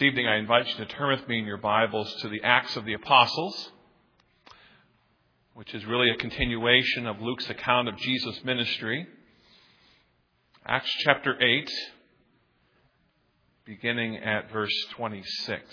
This evening I invite you to turn with me in your Bibles to the Acts of the Apostles, which is really a continuation of Luke's account of Jesus' ministry. Acts chapter 8, beginning at verse 26.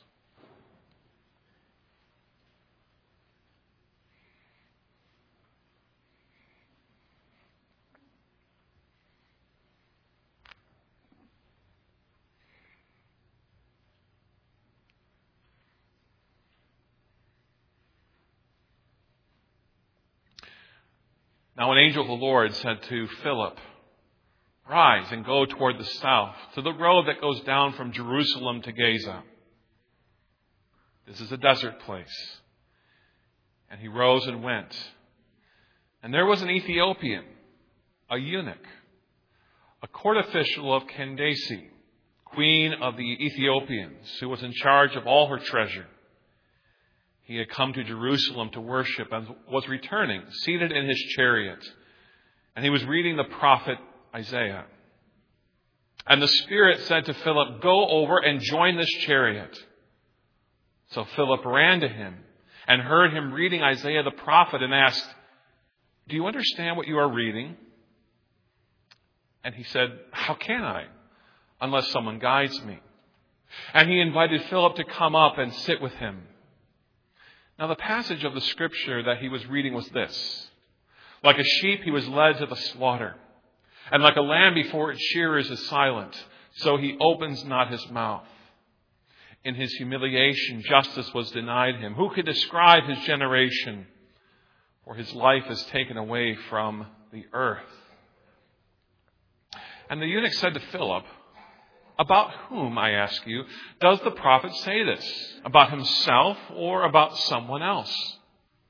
Now an angel of the Lord said to Philip, "Rise and go toward the south, to the road that goes down from Jerusalem to Gaza. This is a desert place." And he rose and went. And there was an Ethiopian, a eunuch, a court official of Candace, queen of the Ethiopians, who was in charge of all her treasure. He had come to Jerusalem to worship and was returning, seated in his chariot. And he was reading the prophet Isaiah. And the Spirit said to Philip, "Go over and join this chariot." So Philip ran to him and heard him reading Isaiah the prophet and asked, "Do you understand what you are reading?" And he said, "How can I, unless someone guides me?" And he invited Philip to come up and sit with him. Now the passage of the scripture that he was reading was this: "Like a sheep he was led to the slaughter, and like a lamb before its shearers is silent, so he opens not his mouth. In his humiliation justice was denied him. Who could describe his generation? For his life is taken away from the earth." And the eunuch said to Philip, "About whom, I ask you, does the prophet say this? About himself or about someone else?"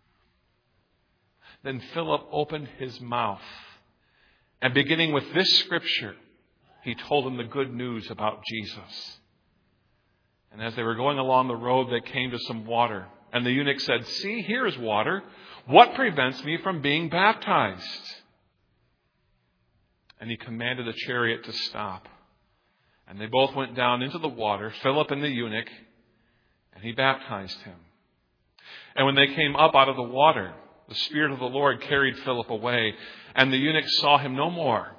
Then Philip opened his mouth, and beginning with this scripture, he told him the good news about Jesus. And as they were going along the road, they came to some water. And the eunuch said, "See, here is water. What prevents me from being baptized?" And he commanded the chariot to stop. And they both went down into the water, Philip and the eunuch, and he baptized him. And when they came up out of the water, the Spirit of the Lord carried Philip away, and the eunuch saw him no more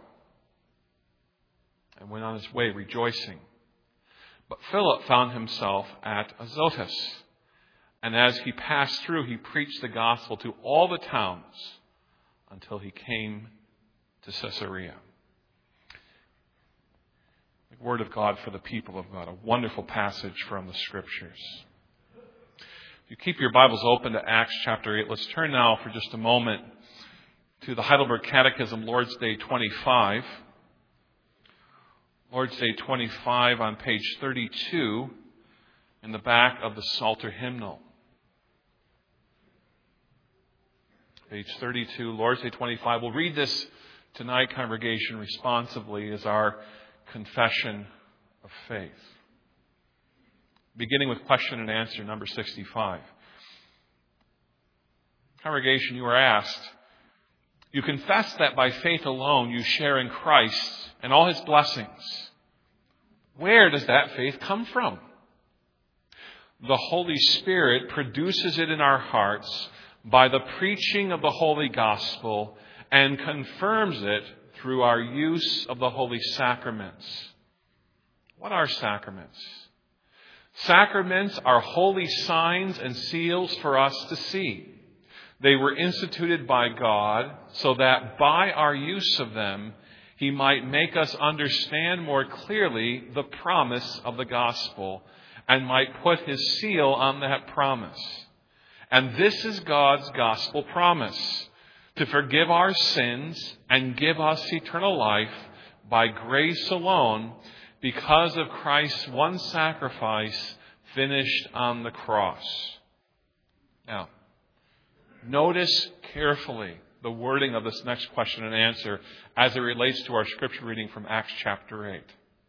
and went on his way rejoicing. But Philip found himself at Azotus, and as he passed through, he preached the gospel to all the towns until he came to Caesarea. The word of God for the people of God, a wonderful passage from the scriptures. If you keep your Bibles open to Acts chapter 8, let's turn now for just a moment to the Heidelberg Catechism, Lord's Day 25. Lord's Day 25 on page 32 in the back of the Psalter hymnal. Page 32, Lord's Day 25. We'll read this tonight, congregation, responsively as our confession of faith. Beginning with question and answer number 65. Congregation, you are asked, you confess that by faith alone you share in Christ and all his blessings. Where does that faith come from? The Holy Spirit produces it in our hearts by the preaching of the Holy Gospel and confirms it through our use of the holy sacraments. What are sacraments? Sacraments are holy signs and seals for us to see. They were instituted by God so that by our use of them, he might make us understand more clearly the promise of the gospel and might put his seal on that promise. And this is God's gospel promise: to forgive our sins and give us eternal life by grace alone, because of Christ's one sacrifice finished on the cross. Now, notice carefully the wording of this next question and answer as it relates to our scripture reading from Acts chapter 8.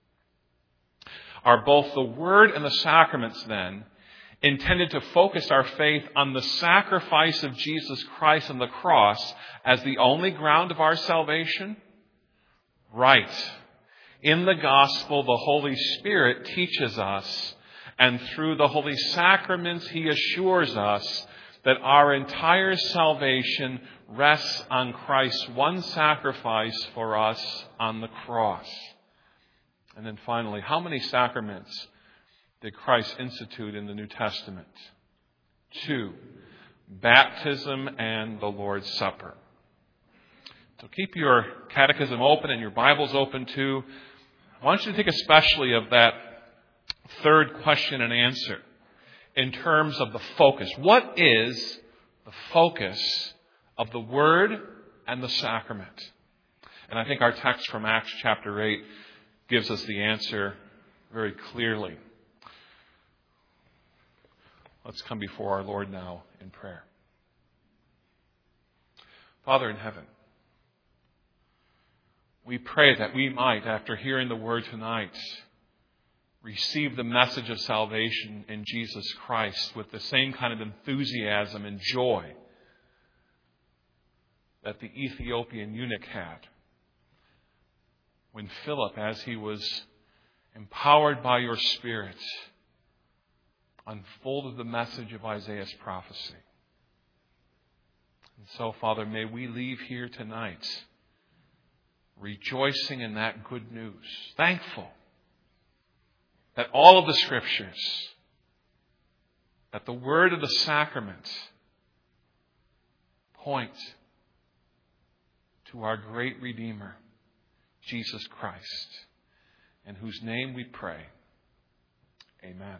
Are both the word and the sacraments, then, intended to focus our faith on the sacrifice of Jesus Christ on the cross as the only ground of our salvation? Right. In the gospel, the Holy Spirit teaches us And through the holy sacraments, He assures us that our entire salvation rests on Christ's one sacrifice for us on the cross. And then finally, how many sacraments did Christ institute in the New Testament? 2, baptism and the Lord's Supper. So keep your catechism open and your Bibles open too. I want you to think especially of that third question and answer in terms of the focus. What is the focus of the Word and the sacrament? And I think our text from Acts chapter 8 gives us the answer very clearly. Let's come before our Lord now in prayer. Father in heaven, we pray that we might, after hearing the Word tonight, receive the message of salvation in Jesus Christ with the same kind of enthusiasm and joy that the Ethiopian eunuch had when Philip, as he was empowered by your Spirit, unfolded the message of Isaiah's prophecy. And so, Father, may we leave here tonight rejoicing in that good news, thankful that all of the Scriptures, that the Word of the sacrament point to our great Redeemer, Jesus Christ, in whose name we pray. Amen.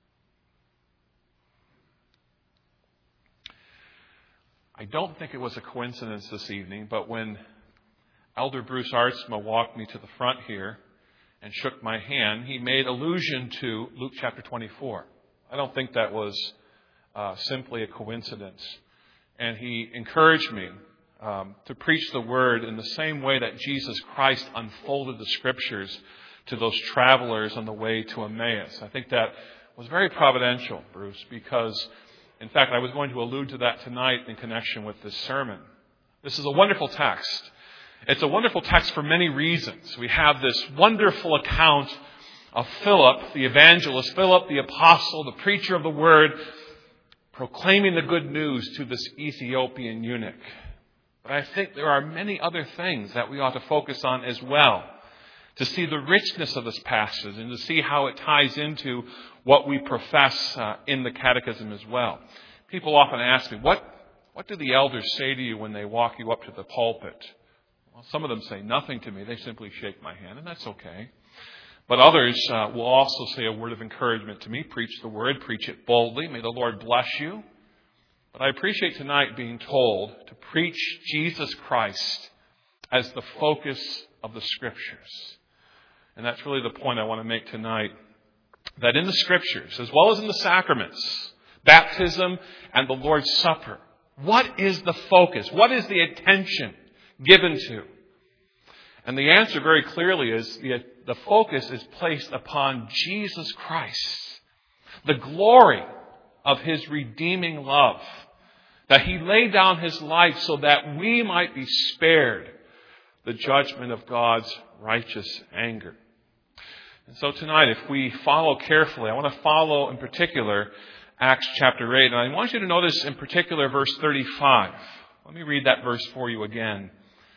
I don't think it was a coincidence this evening, but when Elder Bruce Artsma walked me to the front here and shook my hand, he made allusion to Luke chapter 24. I don't think that was simply a coincidence. And he encouraged me to preach the Word in the same way that Jesus Christ unfolded the Scriptures to those travelers on the way to Emmaus. I think that was very providential, Bruce, because, in fact, I was going to allude to that tonight in connection with this sermon. This is a wonderful text. It's a wonderful text for many reasons. We have this wonderful account of Philip, the evangelist, Philip, the apostle, the preacher of the Word, proclaiming the good news to this Ethiopian eunuch. But I think there are many other things that we ought to focus on as well, to see the richness of this passage and to see how it ties into what we profess in the catechism as well. People often ask me, what do the elders say to you when they walk you up to the pulpit? Well, some of them say nothing to me. They simply shake my hand, and that's okay. But others will also say a word of encouragement to me. Preach the Word. Preach it boldly. May the Lord bless you. But I appreciate tonight being told to preach Jesus Christ as the focus of the Scriptures. And that's really the point I want to make tonight. That in the Scriptures, as well as in the sacraments, baptism and the Lord's Supper, what is the focus? What is the attention given to? And the answer very clearly is the focus is placed upon Jesus Christ. The glory of His redeeming love. That He laid down His life so that we might be spared the judgment of God's righteous anger. And so tonight, if we follow carefully, I want to follow in particular Acts chapter 8. And I want you to notice in particular verse 35. Let me read that verse for you again.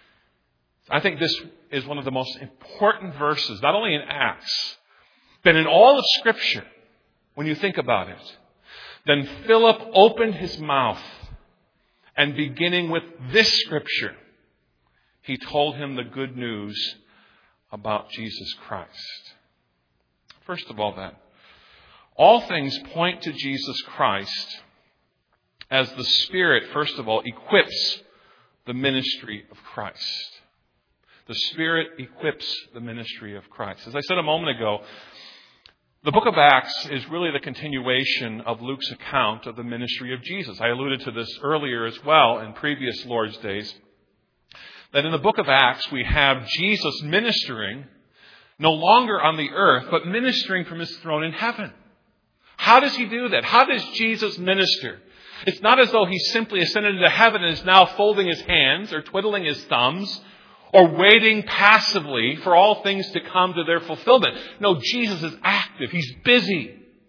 I think this is one of the most important verses, not only in Acts, but in all of Scripture, when you think about it. Then Philip opened his mouth, and beginning with this Scripture, he told him the good news about Jesus Christ. First of all, then, all things point to Jesus Christ as the Spirit, first of all, equips the ministry of Christ. The Spirit equips the ministry of Christ. As I said a moment ago, the book of Acts is really the continuation of Luke's account of the ministry of Jesus. I alluded to this earlier as well in previous Lord's Days, that in the book of Acts we have Jesus ministering no longer on the earth, but ministering from His throne in heaven. How does He do that? How does Jesus minister? It's not as though He simply ascended into heaven and is now folding His hands or twiddling His thumbs or waiting passively for all things to come to their fulfillment. No, Jesus is active. He's busy.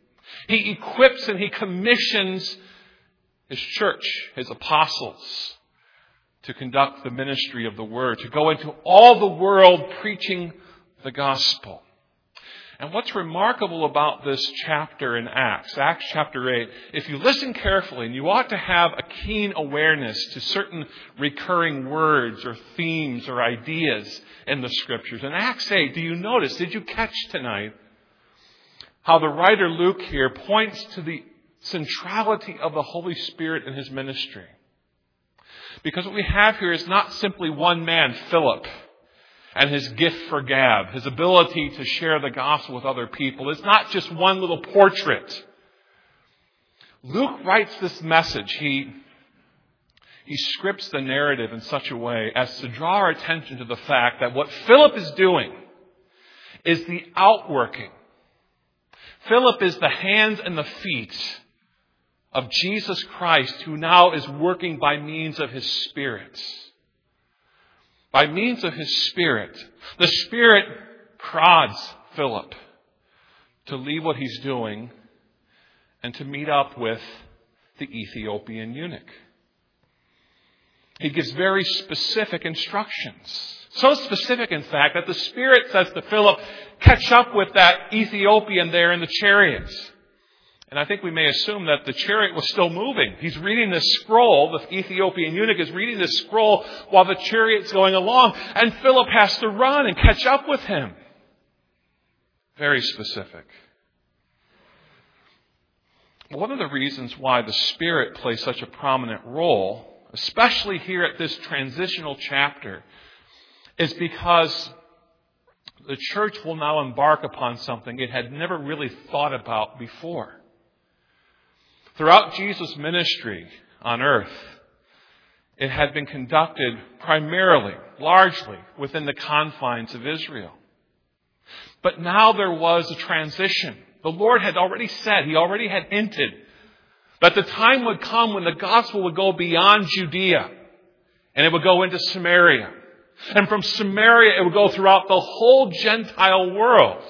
He equips and he commissions his church, his apostles, to conduct the ministry of the word, to go into all the world preaching the gospel. And what's remarkable about this chapter in Acts chapter 8, if you listen carefully, and you ought to have a keen awareness to certain recurring words or themes or ideas in the Scriptures. In Acts 8, did you catch tonight how the writer Luke here points to the centrality of the Holy Spirit in his ministry? Because what we have here is not simply one man, Philip, and his gift for gab, his ability to share the gospel with other people. It's not just one little portrait. Luke writes this message. He scripts the narrative in such a way as to draw our attention to the fact that what Philip is doing is the outworking. Philip is the hands and the feet of Jesus Christ, who now is working by means of his Spirit. By means of his Spirit, the Spirit prods Philip to leave what he's doing and to meet up with the Ethiopian eunuch. He gives very specific instructions. So specific, in fact, that the Spirit says to Philip, catch up with that Ethiopian there in the chariots. And I think we may assume that the chariot was still moving. He's reading this scroll. The Ethiopian eunuch is reading this scroll while the chariot's going along. And Philip has to run and catch up with him. Very specific. One of the reasons why the Spirit plays such a prominent role, especially here at this transitional chapter, is because the church will now embark upon something it had never really thought about before. Throughout Jesus' ministry on earth, it had been conducted primarily, largely, within the confines of Israel. But now there was a transition. The Lord had already said, He already had hinted, that the time would come when the gospel would go beyond Judea, and it would go into Samaria. And from Samaria, it would go throughout the whole Gentile world.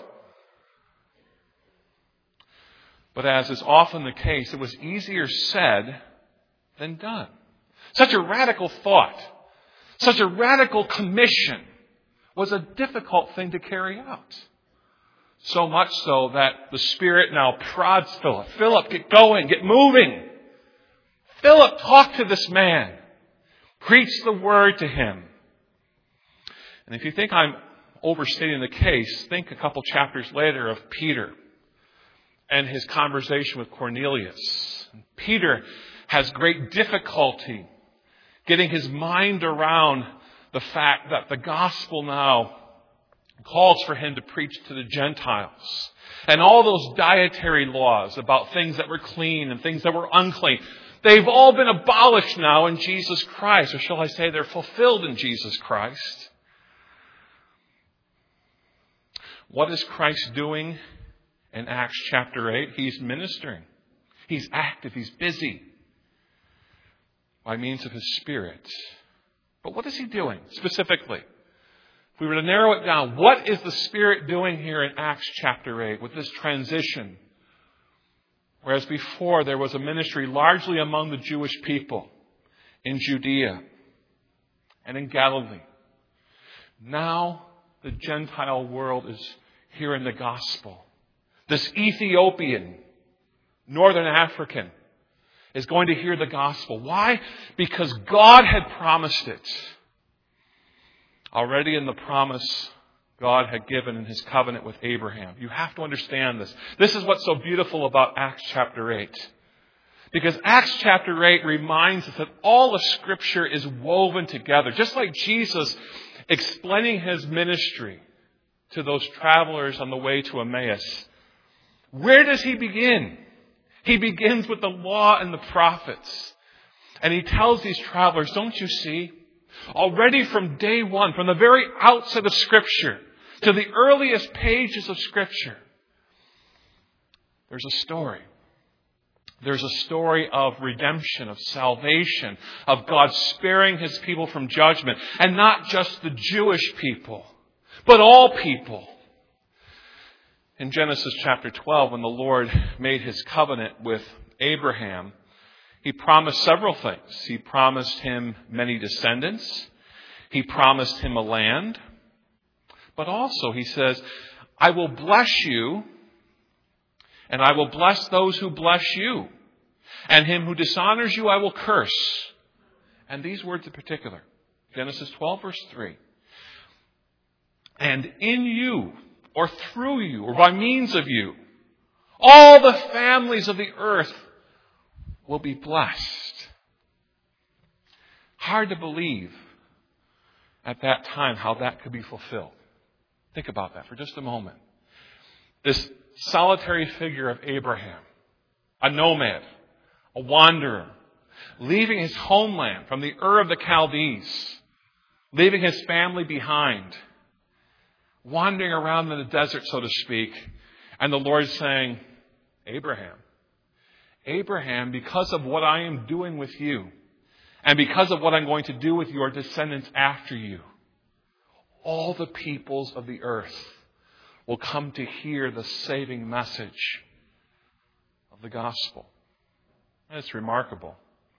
But as is often the case, it was easier said than done. Such a radical thought, such a radical commission was a difficult thing to carry out. So much so that the Spirit now prods Philip. Philip, get going, get moving. Philip, talk to this man. Preach the word to him. And if you think I'm overstating the case, think a couple chapters later of Peter and his conversation with Cornelius. Peter has great difficulty getting his mind around the fact that the gospel now calls for him to preach to the Gentiles. And all those dietary laws about things that were clean and things that were unclean, they've all been abolished now in Jesus Christ. Or shall I say they're fulfilled in Jesus Christ. What is Christ doing in Acts chapter 8? He's ministering. He's active. He's busy by means of his Spirit. But what is he doing specifically? If we were to narrow it down, what is the Spirit doing here in Acts chapter 8 with this transition? Whereas before there was a ministry largely among the Jewish people in Judea and in Galilee. Now the Gentile world is hearing the gospel. This Ethiopian, Northern African, is going to hear the gospel. Why? Because God had promised it. Already in the promise God had given in his covenant with Abraham. You have to understand this. This is what's so beautiful about Acts chapter 8. Because Acts chapter 8 reminds us that all of Scripture is woven together. Just like Jesus explaining his ministry to those travelers on the way to Emmaus. Where does he begin? He begins with the law and the prophets. And he tells these travelers, don't you see? Already from day one, from the very outset of Scripture to the earliest pages of Scripture, there's a story. There's a story of redemption, of salvation, of God sparing his people from judgment. And not just the Jewish people, but all people. In Genesis chapter 12, when the Lord made his covenant with Abraham, he promised several things. He promised him many descendants. He promised him a land. But also he says, I will bless you, and I will bless those who bless you. And him who dishonors you I will curse. And these words in particular, Genesis 12 verse 3. And in you, or through you, or by means of you, all the families of the earth will be blessed. Hard to believe at that time how that could be fulfilled. Think about that for just a moment. This solitary figure of Abraham, a nomad, a wanderer, leaving his homeland from the Ur of the Chaldees, leaving his family behind, wandering around in the desert, so to speak, and the Lord saying, Abraham, because of what I am doing with you, and because of what I'm going to do with your descendants after you, all the peoples of the earth will come to hear the saving message of the gospel. And it's remarkable.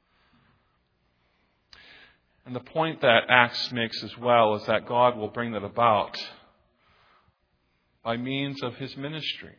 And the point that Acts makes as well is that God will bring that about by means of his ministry.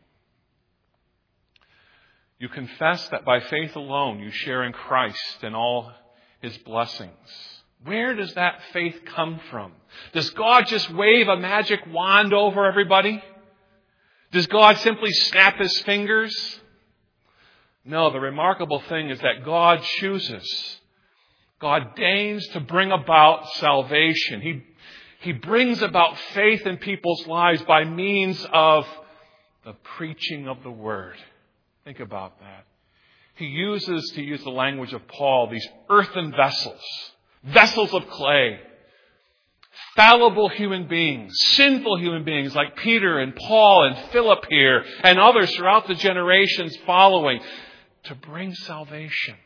You confess that by faith alone you share in Christ and all his blessings. Where does that faith come from? Does God just wave a magic wand over everybody? Does God simply snap his fingers? No, the remarkable thing is that God chooses. God deigns to bring about salvation. He brings about faith in people's lives by means of the preaching of the word. Think about that. He uses, to use the language of Paul, these earthen vessels, vessels of clay, fallible human beings, sinful human beings like Peter and Paul and Philip here and others throughout the generations following to bring salvation.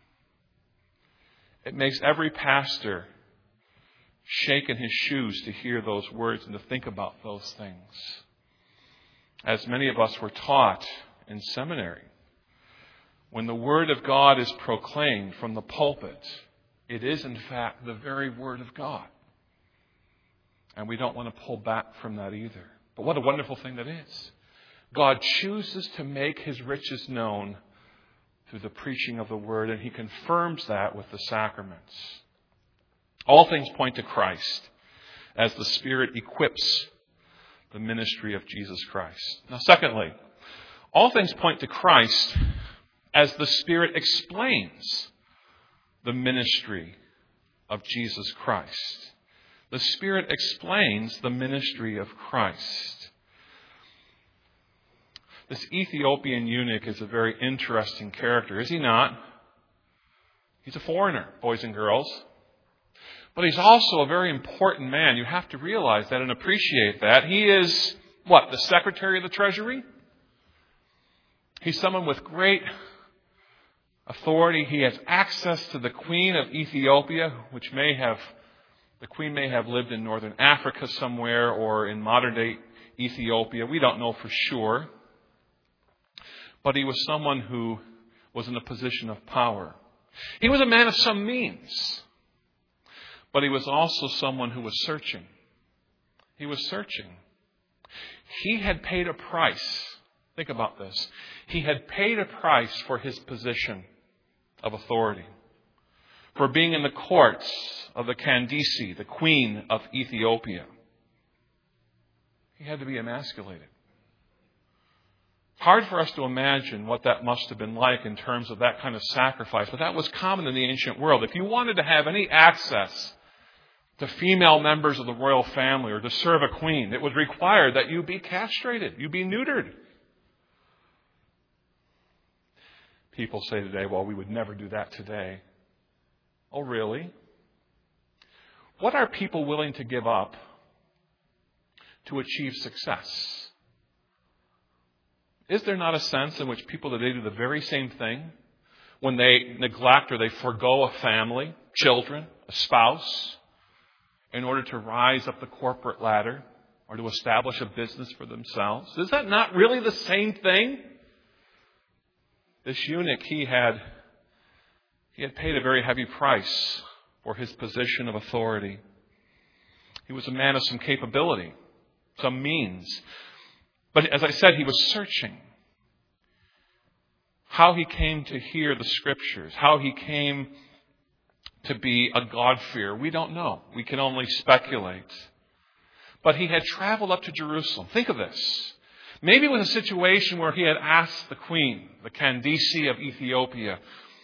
It makes every pastor shake in his shoes to hear those words and to think about those things. As many of us were taught in seminary, when the Word of God is proclaimed from the pulpit, it is in fact the very Word of God. And we don't want to pull back from that either. But what a wonderful thing that is. God chooses to make his riches known through the preaching of the Word, and he confirms that with the sacraments. All things point to Christ as the Spirit equips the ministry of Jesus Christ. Now, secondly, all things point to Christ as the Spirit explains the ministry of Jesus Christ. The Spirit explains the ministry of Christ. This Ethiopian eunuch is a very interesting character, is he not? He's a foreigner, boys and girls. But he's also a very important man. You have to realize that and appreciate that. He is, what, the Secretary of the Treasury? He's someone with great authority. He has access to the Queen of Ethiopia, the Queen may have lived in northern Africa somewhere or in modern-day Ethiopia. We don't know for sure. But he was someone who was in a position of power. He was a man of some means. But he was also someone who was searching. He was searching. He had paid a price. Think about this. He had paid a price for his position of authority, for being in the courts of the Candace, the Queen of Ethiopia. He had to be emasculated. Hard for us to imagine what that must have been like in terms of that kind of sacrifice, but that was common in the ancient world. If you wanted to have any access to female members of the royal family or to serve a queen, it was required that you be castrated, you be neutered. People say today, well, we would never do that today. Oh, really? What are people willing to give up to achieve success? Is there not a sense in which people today do the very same thing when they neglect or they forego a family, children, a spouse, in order to rise up the corporate ladder or to establish a business for themselves? Is that not really the same thing? This eunuch, he had paid a very heavy price for his position of authority. He was a man of some capability, some means. But as I said, he was searching. How he came to hear the Scriptures, how he came to be a God-fearer, we don't know. We can only speculate. But he had traveled up to Jerusalem. Think of this. Maybe it was a situation where he had asked the queen, the Candace of Ethiopia,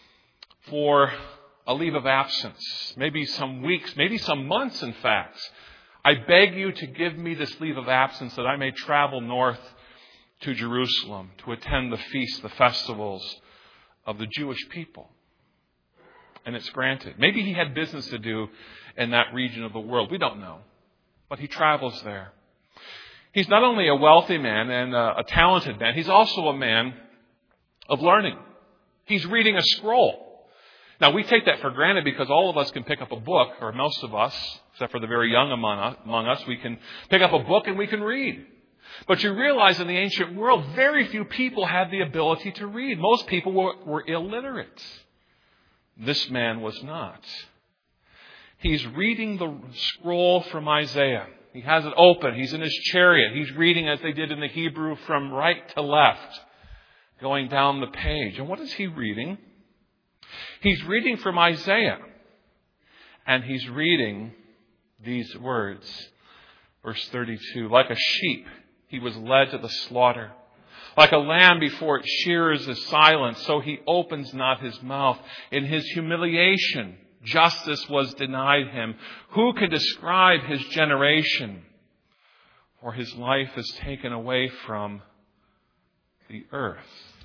for a leave of absence. Maybe some weeks, maybe some months, in fact. I beg you to give me this leave of absence that I may travel north to Jerusalem to attend the feasts, the festivals of the Jewish people. And it's granted. Maybe he had business to do in that region of the world. We don't know. But he travels there. He's not only a wealthy man and a talented man, he's also a man of learning. He's reading a scroll. Now, we take that for granted because all of us can pick up a book, or most of us, except for the very young among us, we can pick up a book and we can read. But you realize in the ancient world, very few people had the ability to read. Most people were illiterate. This man was not. He's reading the scroll from Isaiah. He has it open. He's in his chariot. He's reading, as they did in the Hebrew, from right to left, going down the page. And what is he reading? He's reading from Isaiah. And he's reading these words. Verse 32, like a sheep, he was led to the slaughter. Like a lamb before its shearers is silent, so he opens not his mouth. In his humiliation, justice was denied him. Who can describe his generation? For his life is taken away from the earth.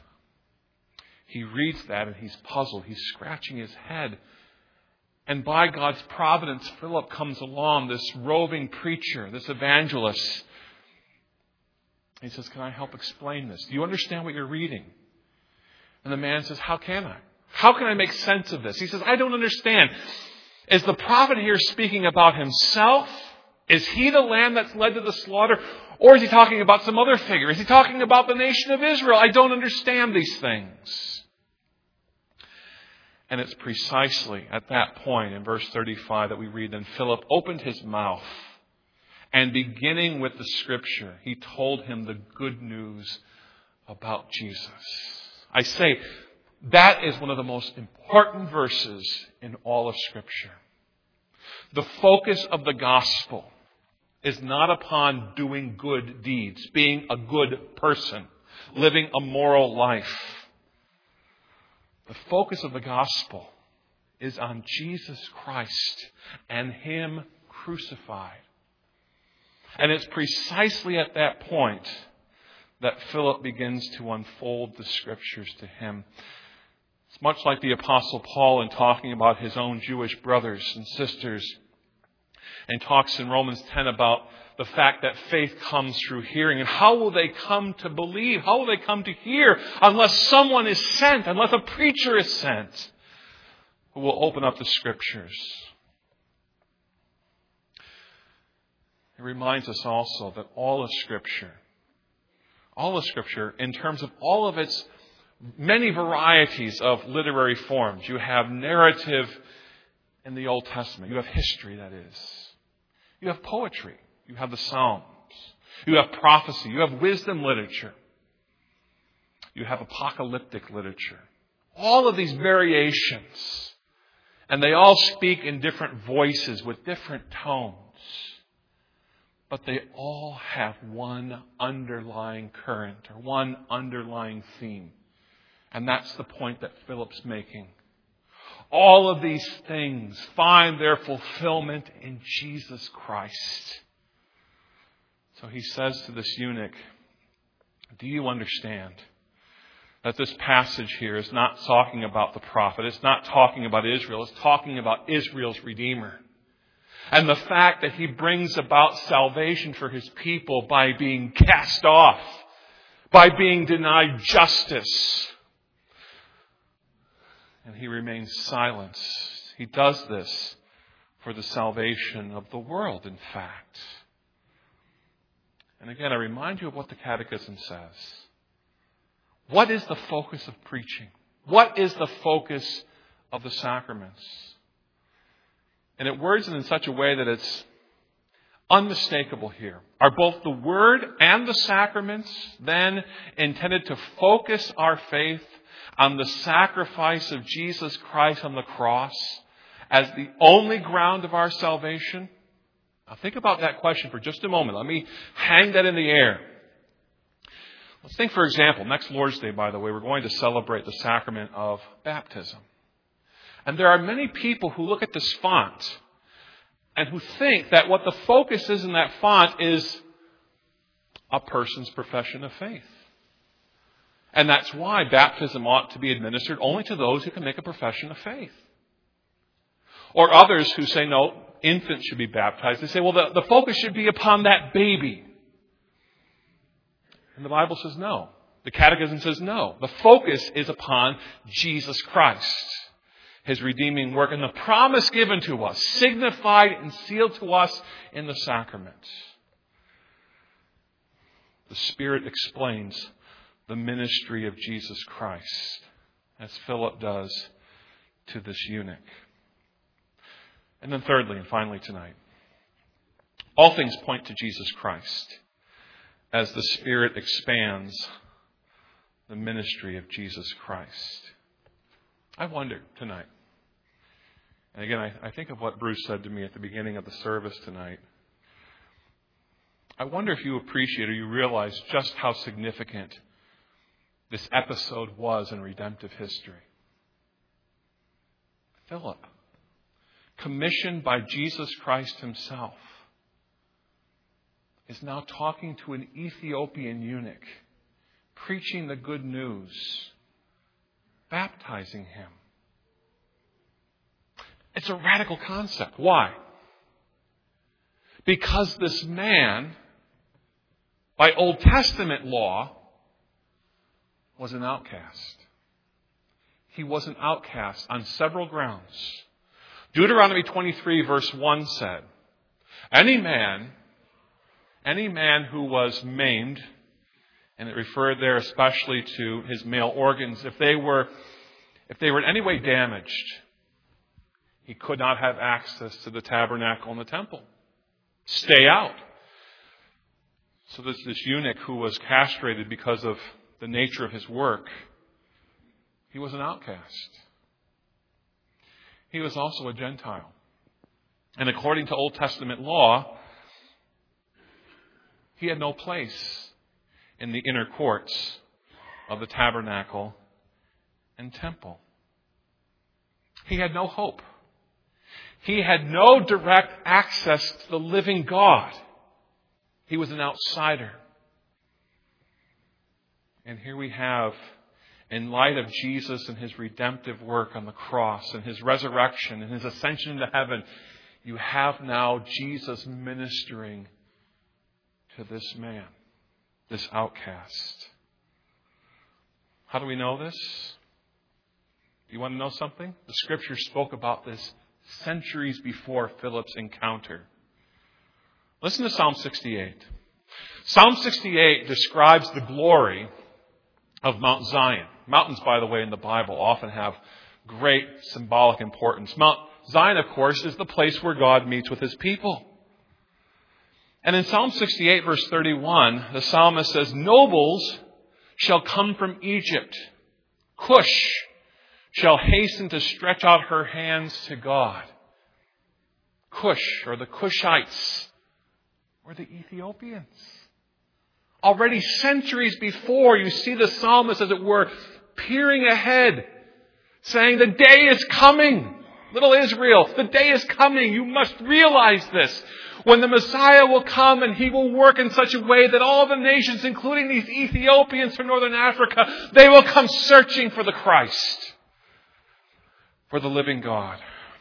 He reads that and he's puzzled. He's scratching his head. And by God's providence, Philip comes along, this roving preacher, this evangelist. He says, can I help explain this? Do you understand what you're reading? And the man says, how can I? How can I make sense of this? He says, I don't understand. Is the prophet here speaking about himself? Is he the lamb that's led to the slaughter? Or is he talking about some other figure? Is he talking about the nation of Israel? I don't understand these things. And it's precisely at that point in verse 35 that we read, then Philip opened his mouth, and beginning with the Scripture, he told him the good news about Jesus. I say, that is one of the most important verses in all of Scripture. The focus of the gospel is not upon doing good deeds, being a good person, living a moral life. The focus of the gospel is on Jesus Christ and Him crucified. And it's precisely at that point that Philip begins to unfold the Scriptures to him. It's much like the Apostle Paul in talking about his own Jewish brothers and sisters, and talks in Romans 10 about the fact that faith comes through hearing. And how will they come to believe? How will they come to hear unless someone is sent, unless a preacher is sent who will open up the Scriptures? It reminds us also that all of Scripture, in terms of all of its many varieties of literary forms, you have narrative in the Old Testament. You have history, that is. You have poetry. You have the Psalms. You have prophecy. You have wisdom literature. You have apocalyptic literature. All of these variations. And they all speak in different voices with different tones. But they all have one underlying current or one underlying theme. And that's the point that Philip's making. All of these things find their fulfillment in Jesus Christ. So he says to this eunuch, do you understand that this passage here is not talking about the prophet? It's not talking about Israel. It's talking about Israel's Redeemer. And the fact that he brings about salvation for his people by being cast off, by being denied justice. And he remains silent. He does this for the salvation of the world, in fact. And again, I remind you of what the Catechism says. What is the focus of preaching? What is the focus of the sacraments? And it words it in such a way that it's unmistakable here. Are both the Word and the sacraments then intended to focus our faith on the sacrifice of Jesus Christ on the cross as the only ground of our salvation? Now think about that question for just a moment. Let me hang that in the air. Let's think, for example, next Lord's Day, by the way, we're going to celebrate the sacrament of baptism. And there are many people who look at this font and who think that what the focus is in that font is a person's profession of faith. And that's why baptism ought to be administered only to those who can make a profession of faith. Or others who say, no, infants should be baptized. They say, well, the focus should be upon that baby. And the Bible says no. The Catechism says no. The focus is upon Jesus Christ, His redeeming work, and the promise given to us, signified and sealed to us in the sacraments. The Spirit explains the ministry of Jesus Christ, as Philip does to this eunuch. And then thirdly and finally tonight, all things point to Jesus Christ as the Spirit expands the ministry of Jesus Christ. I wonder tonight, and again, I think of what Bruce said to me at the beginning of the service tonight. I wonder if you appreciate or you realize just how significant this episode was in redemptive history. Philip, commissioned by Jesus Christ Himself, is now talking to an Ethiopian eunuch, preaching the good news, baptizing him. It's a radical concept. Why? Because this man, by Old Testament law, was an outcast. He was an outcast on several grounds. Deuteronomy 23 verse 1 said, Any man who was maimed, and it referred there especially to his male organs, if they were in any way damaged, he could not have access to the tabernacle and the temple. Stay out. So this eunuch who was castrated because of the nature of his work, he was an outcast. He was also a Gentile. And according to Old Testament law, he had no place in the inner courts of the tabernacle and temple. He had no hope. He had no direct access to the living God. He was an outsider. And here we have, in light of Jesus and His redemptive work on the cross and His resurrection and His ascension into heaven, you have now Jesus ministering to this man, this outcast. How do we know this? You want to know something? The Scripture spoke about this centuries before Philip's encounter. Listen to Psalm 68. Psalm 68 describes the glory of Mount Zion. Mountains, by the way, in the Bible often have great symbolic importance. Mount Zion, of course, is the place where God meets with His people. And in Psalm 68, verse 31, the psalmist says, Nobles shall come from Egypt. Cush shall hasten to stretch out her hands to God. Cush, or the Cushites, were the Ethiopians. Already centuries before, you see the psalmist, as it were, peering ahead, saying, the day is coming. Little Israel, the day is coming. You must realize this. When the Messiah will come and He will work in such a way that all the nations, including these Ethiopians from northern Africa, they will come searching for the Christ, for the living God.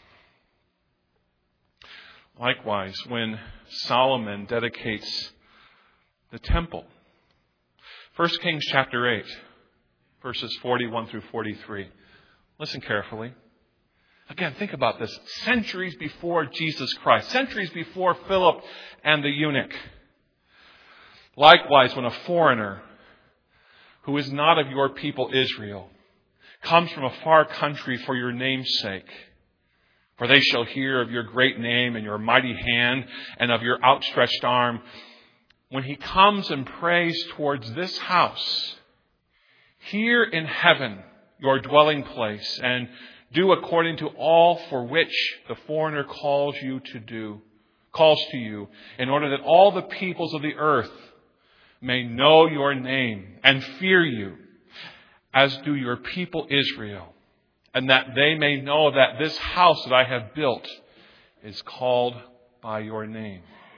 Likewise, when Solomon dedicates the temple, 1 Kings chapter 8, verses 41 through 43. Listen carefully. Again, think about this. Centuries before Jesus Christ. Centuries before Philip and the eunuch. Likewise, when a foreigner who is not of your people Israel comes from a far country for your name's sake, for they shall hear of your great name and your mighty hand and of your outstretched arm, when he comes and prays towards this house, here in heaven, your dwelling place, and do according to all for which the foreigner calls to you, in order that all the peoples of the earth may know your name and fear you, as do your people Israel, and that they may know that this house that I have built is called by your name.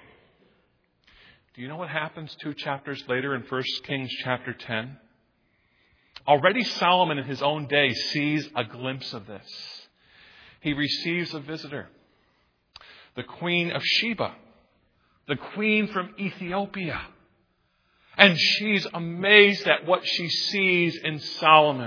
Do you know what happens 2 chapters later in 1 Kings chapter 10? Already Solomon in his own day sees a glimpse of this. He receives a visitor, the Queen of Sheba, the queen from Ethiopia. And she's amazed at what she sees in Solomon.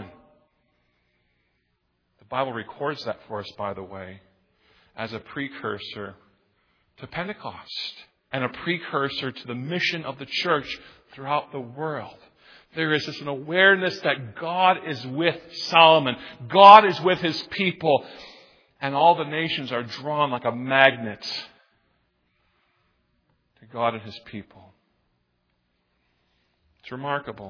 The Bible records that for us, by the way, as a precursor to Pentecost and a precursor to the mission of the church throughout the world. There is an awareness that God is with Solomon. God is with his people. And all the nations are drawn like a magnet to God and his people. It's remarkable.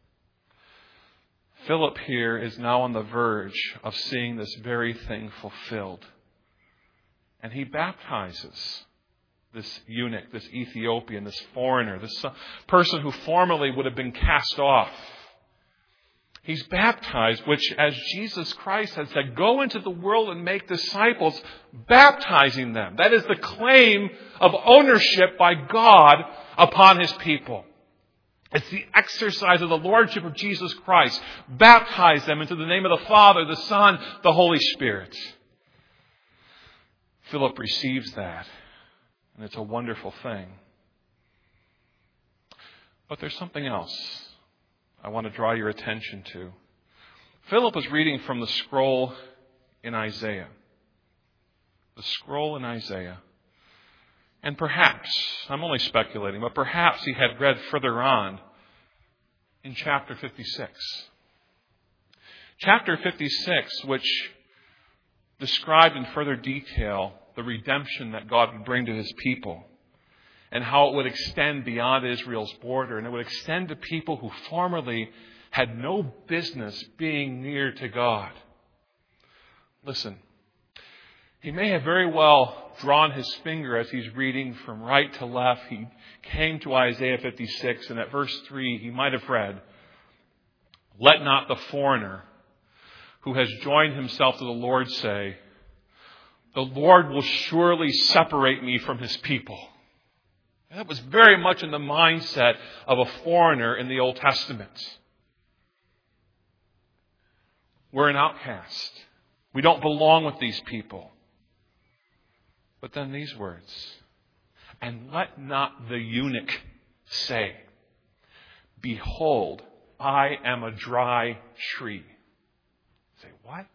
Philip here is now on the verge of seeing this very thing fulfilled. And he baptizes this eunuch, this Ethiopian, this foreigner, this person who formerly would have been cast off. He's baptized, which, as Jesus Christ has said, go into the world and make disciples, baptizing them. That is the claim of ownership by God upon his people. It's the exercise of the lordship of Jesus Christ. Baptize them into the name of the Father, the Son, the Holy Spirit. Philip receives that, and it's a wonderful thing. But there's something else I want to draw your attention to. Philip is reading from the scroll in Isaiah. The scroll in Isaiah. And perhaps, I'm only speculating, but perhaps he had read further on in chapter 56. Chapter 56, which described in further detail the redemption that God would bring to his people and how it would extend beyond Israel's border, and it would extend to people who formerly had no business being near to God. Listen, he may have very well drawn his finger as he's reading from right to left. He came to Isaiah 56, and at verse 3 he might have read, "Let not the foreigner who has joined himself to the Lord say, 'The Lord will surely separate me from his people.'" And that was very much in the mindset of a foreigner in the Old Testament. We're an outcast. We don't belong with these people. But then these words, "And let not the eunuch say, 'Behold, I am a dry tree.'" Say, what?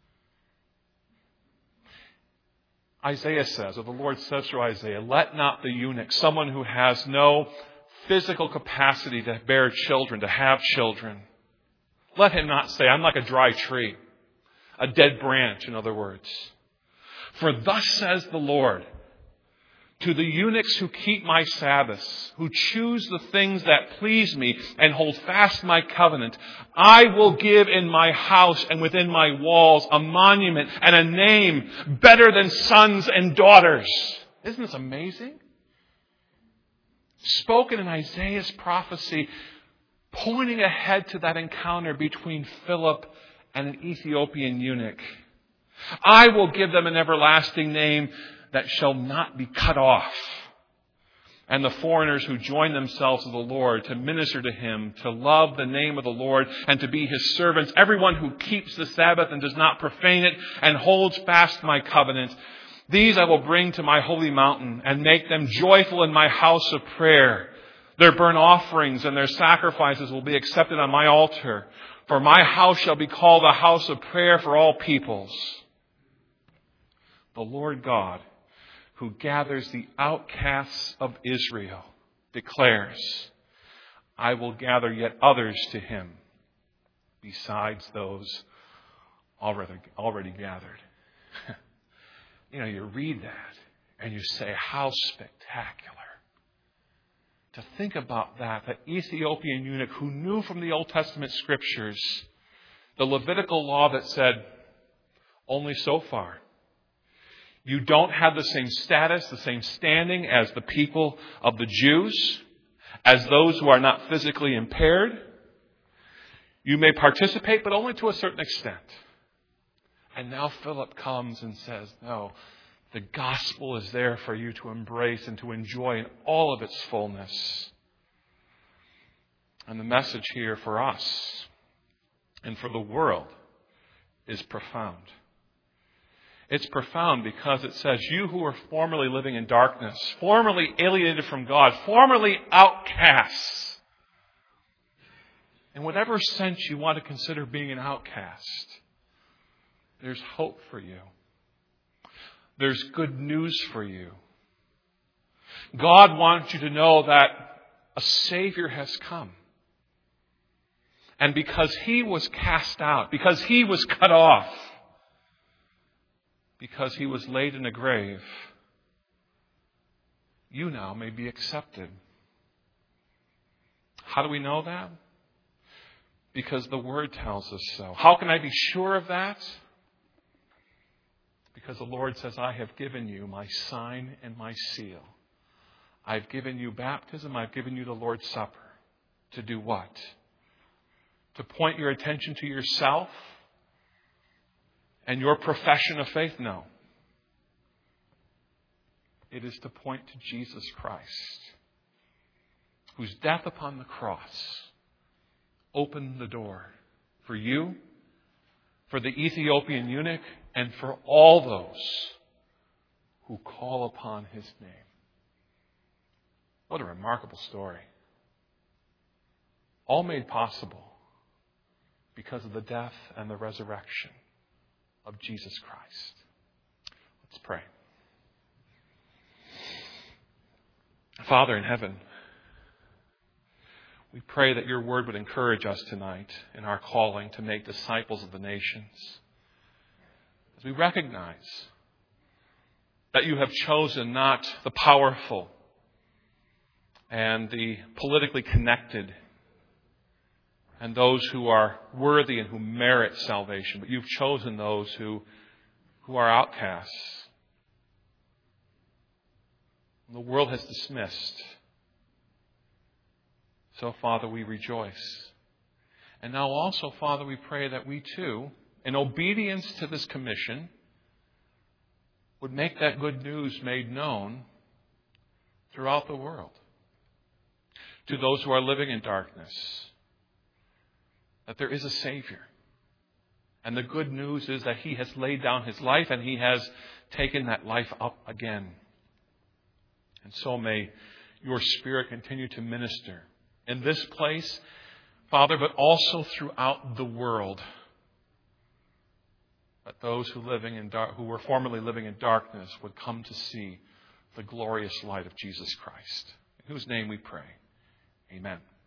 Isaiah says, or the Lord says through Isaiah, let not the eunuch, someone who has no physical capacity to bear children, to have children, let him not say, "I'm like a dry tree," a dead branch, in other words. "For thus says the Lord, to the eunuchs who keep my Sabbaths, who choose the things that please me and hold fast my covenant, I will give in my house and within my walls a monument and a name better than sons and daughters." Isn't this amazing? Spoken in Isaiah's prophecy, pointing ahead to that encounter between Philip and an Ethiopian eunuch. "I will give them an everlasting name that shall not be cut off." And the foreigners who join themselves to the Lord to minister to him, to love the name of the Lord and to be his servants, everyone who keeps the Sabbath and does not profane it and holds fast my covenant, these I will bring to my holy mountain and make them joyful in my house of prayer. Their burnt offerings and their sacrifices will be accepted on my altar. For my house shall be called a house of prayer for all peoples. The Lord God, who gathers the outcasts of Israel, declares, I will gather yet others to him besides those already gathered. You read that and you say, how spectacular. To think about that Ethiopian eunuch who knew from the Old Testament scriptures the Levitical law that said, only so far. You don't have the same status, the same standing as the people of the Jews, as those who are not physically impaired. You may participate, but only to a certain extent. And now Philip comes and says, no, the gospel is there for you to embrace and to enjoy in all of its fullness. And the message here for us and for the world is profound. It's profound because it says, you who were formerly living in darkness, formerly alienated from God, formerly outcasts. In whatever sense you want to consider being an outcast, there's hope for you. There's good news for you. God wants you to know that a Savior has come. And because he was cast out, because he was cut off, because he was laid in a grave, you now may be accepted. How do we know that? Because the Word tells us so. How can I be sure of that? Because the Lord says, I have given you my sign and my seal. I've given you baptism. I've given you the Lord's Supper. To do what? To point your attention to yourself and your profession of faith? No. It is to point to Jesus Christ, whose death upon the cross opened the door for you, for the Ethiopian eunuch, and for all those who call upon his name. What a remarkable story. All made possible because of the death and the resurrection of Jesus Christ. Let's pray. Father in heaven, we pray that your word would encourage us tonight in our calling to make disciples of the nations. As we recognize that you have chosen not the powerful and the politically connected and those who are worthy and who merit salvation, but you've chosen those who are outcasts. The world has dismissed. So, Father, we rejoice. And now also, Father, we pray that we too, in obedience to this commission, would make that good news made known throughout the world to those who are living in darkness, that there is a Savior. And the good news is that he has laid down his life and he has taken that life up again. And so may your Spirit continue to minister in this place, Father, but also throughout the world. That those who were formerly living in darkness would come to see the glorious light of Jesus Christ. In whose name we pray. Amen.